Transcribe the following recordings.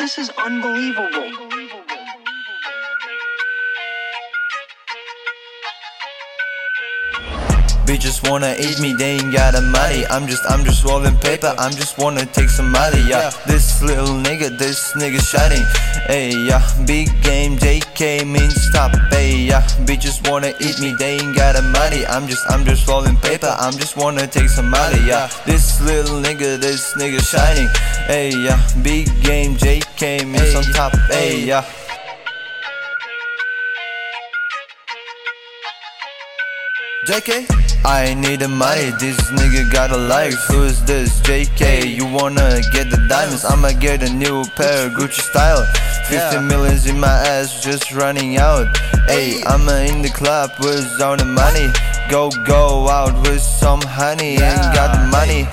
This is unbelievable. Bitches wanna eat me, they ain't got the money. I'm just rolling paper, I'm just wanna take some money, yeah. This little nigga, this nigga shining, ayy, yeah. Big game, JK means stop, ayy, yeah. Bitches wanna eat me, they ain't got the money. I'm just rolling paper, I'm just wanna take some money, yeah. This little nigga, this nigga shining, ayy, yeah. Big game, JK means on top, ayy, yeah. JK? I need the money, this nigga got a life. Who is this? JK, you wanna get the diamonds? I'ma get a new pair, Gucci style. 50 millions in my ass, just running out. Ayy, I'm in the club with all the money. Go out with some honey, ain't got the money.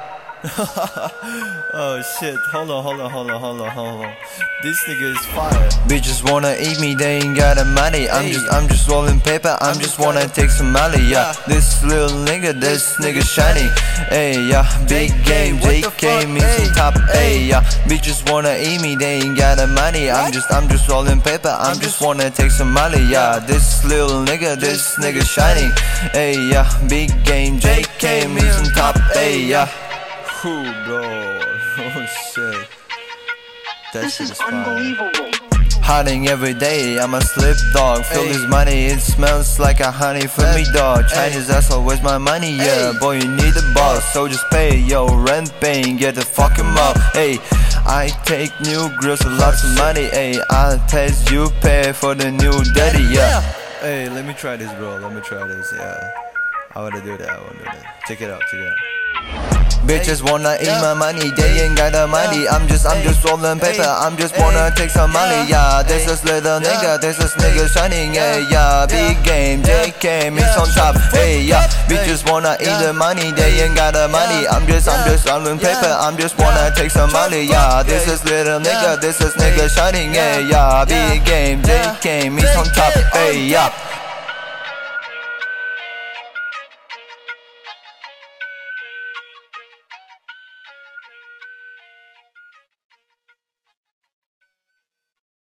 Oh shit, hold on. This nigga is fire. Bitches wanna eat me, they ain't got the money. I'm just rolling paper, I'm just wanna take some money, yeah. This little nigga, this nigga shining, ayy, yeah. Big game, JK means on top, ayy, yeah. Bitches wanna eat me, they ain't got the money. I'm just rolling paper, I'm just wanna take some money, yeah. This little nigga, this nigga shining, ayy, yeah. Big game, JK means on top, ayy, yeah. Ooh, bro, oh shit. This is unbelievable. Hiding every day, I'm a slip dog. Feel this money, it smells like a honey for me, dog. Chinese asshole, where's my money? Yeah, boy, you need a boss, so just pay your rent paying, get the fucking up. Hey, I take new grills with lots of money. Hey, I'll taste you pay for the new daddy, yeah. Hey, let me try this, bro. Let me try this, yeah. I wanna do that. Check it out. Bitches wanna eat my money, they ain't got the money. I'm just rolling paper, I'm just wanna take some money, yeah. This is little nigga, this is nigga shining, yeah. Big game, JK means on top, hey, yeah. Bitches wanna eat the money, they ain't got the money. I'm just rolling paper, I'm just wanna take some money, yeah. This is little nigga, this is nigga shining, yeah. Big game, JK means on top, hey, yeah.